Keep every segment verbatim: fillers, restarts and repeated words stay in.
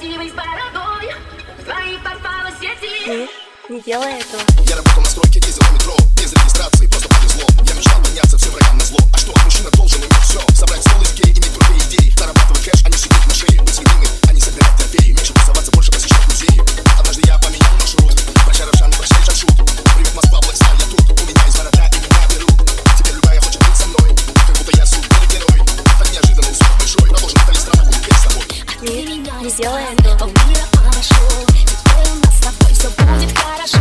красивый с бородой, твои попала сети. Не делай этого. Я работал на стройке, ездил на метро, без регистрации, просто повезло. Я мечтал подняться всем врагам на зло. А что, мужчина должен иметь все: собрать стол из идей, иметь крутые идеи, зарабатывать кэш, а не сидеть на шее. Быть любимой, а не собирать трофеи. Меньше тусоваться, больше посещать музеи. Однажды я поменял маршрут. Прощай, Равшан, прощай, Джамшут. Привет, Москва, Блэкстар, я тут. У меня есть борода, и меня берут. Теперь любая хочет быть со мной, как будто я супергерой. Так неожиданно успех большой, проложен на талии страна будет петь с тобой. Не, не делай этого. Все будет хорошо.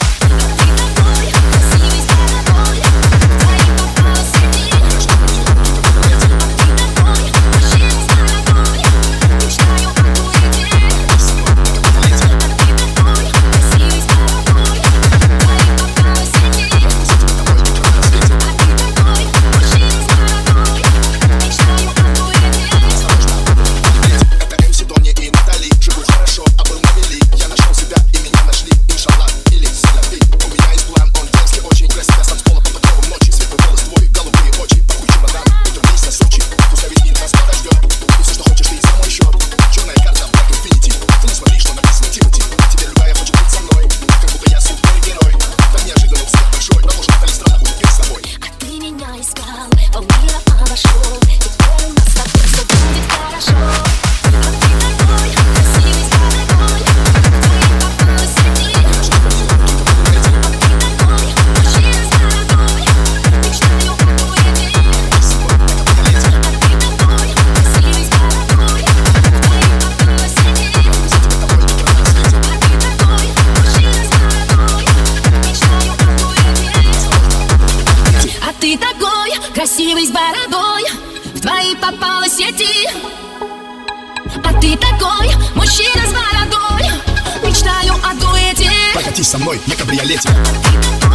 Ты такой красивый с бородой, в твои попала сети. А ты такой мужчина с бородой, мечтаю о дуэте. Прокатись со мной на кабриолете.